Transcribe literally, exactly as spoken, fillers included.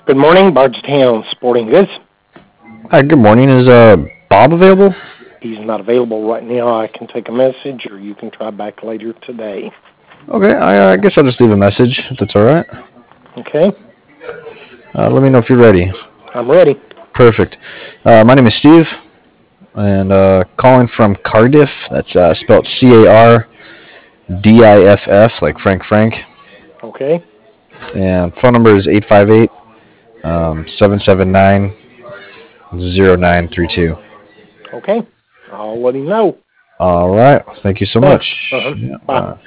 Good morning, Bardstown Sporting Goods. Hi, good morning. Is uh Bob available? He's not available right now. I can take a message, or you can try back later today. Okay, I, I guess I'll just leave a message if that's all right. Okay, Uh, let me know if you're ready. I'm ready. Perfect. Uh, my name is Steve, and uh, calling from Cardiff. That's uh, spelled C A R D I F F, like Frank Frank. Okay, And phone number is eight five eight um, seven seven nine zero nine three two. okay. I'll let him know. All right. Thank you so Thanks. much. Uh-huh. Yeah, Bye. uh,